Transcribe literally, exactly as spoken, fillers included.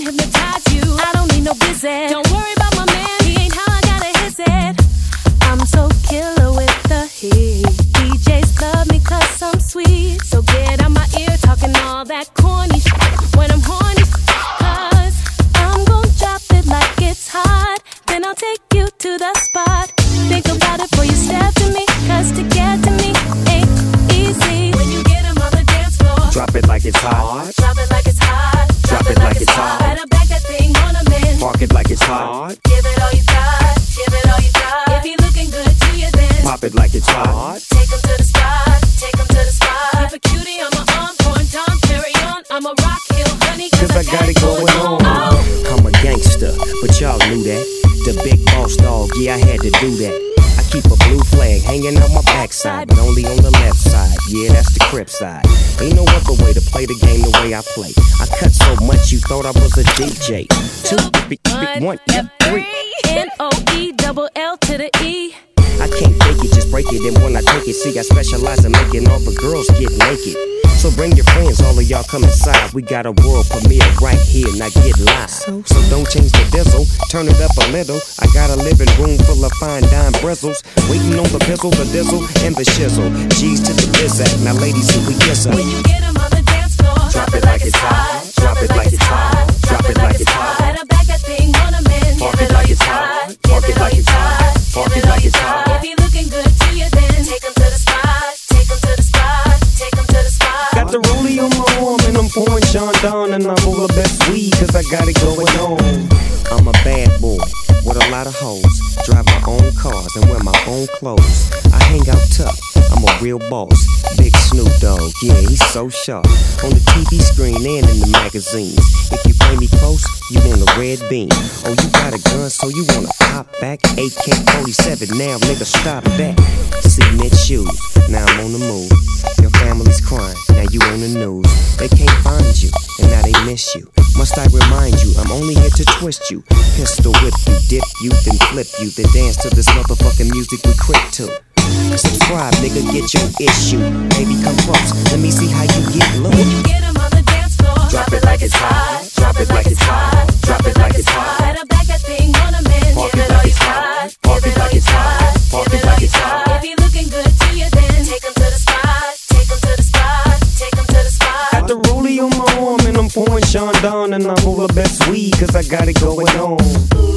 hypnotize you. I don't need no visit. Don't worry about my man, he ain't how I gotta hit it. I'm so killer with the heat. D Js love me cause I'm sweet. So get out my ear talking all that corny shit when I'm horny. Cause I'm gon' drop it like it's hot. Then I'll take you to the spot. Think about it before you step to me. Cause to get to me ain't easy. When you get him on the dance floor, drop it like it's hot. Drop it like it's hot. Drop it like it's hot. Better back that thing on a man. Park it like it's hot. Give it all you got. Give it all you got. If he looking good to you then pop it like it's hot. Take him to the spot. Take him to the spot. Keep a cutie on my arm. Pouring Dom Perignon. I'm a rock hill honey. Cause, Cause I got it going on. Oh. I'm a gangster, but y'all knew that. The big boss dog, yeah, I had to do that. I keep a blue flag hanging on my backside, but only on the left side. Yeah, that's the Crip side. Ain't no other way to play the game the way I play. I cut so much you thought I was a D J. Two, three, one, yeah, three. N O E double L to the E. I can't fake it, just break it. And when I take it, see, I specialize in making all the girls get naked. So bring your friends, all of y'all come inside. We got a world premiere right here, now get live. So, so don't change the diesel, turn it up a little. I got a living room full of fine dime bristles, waiting on the pistol, the dizzle, and the shizzle. G's to the bizzat, now ladies, who we kiss her. When you get him on the dance floor, drop it like it's hot, drop it like it's hot, drop it like it's hot. Better back that thing on a man. Park it like it's hot, park it like it's hot, park it like it's hot. If he looking good to you then take him to the spot, take him to the spot, take him to the spot. Got the rollie on my arm and I'm pouring Sean Don and I'm all the best weed cause I got it going on. I'm a bad boy with a lot of hoes, drive my own cars and wear my own clothes. I hang out tough, I'm a real boss. Big Snoop Dogg, yeah, he's so sharp. On the T V screen and in the magazines. If you play me close, you want a red beam. Oh, you got a gun, so you wanna pop back? A K forty-seven, now nigga stop that. Cement shoes, now I'm on the move. Your family's crying, now you on the news. They can't find you, and now they miss you. Must I remind you, I'm only here to twist you. Pistol whip you, dip you, then flip you. Then dance to this motherfucking music we quick to. Subscribe, nigga, get your issue. Baby, come close, let me see how you get low. When you get him on the dance floor, drop it like it's hot, drop it like it's hot, drop it like it's hot. better back that thing on a man. Park Give it it all like you it's got. hot, park Give it like it's hot, park it like it's hot. If he looking good to you then take him to the spot, take him to the spot, take him to the spot. Got the rollie on my arm and I'm pouring Sean Don and I'm all the best weed cause I got it going on.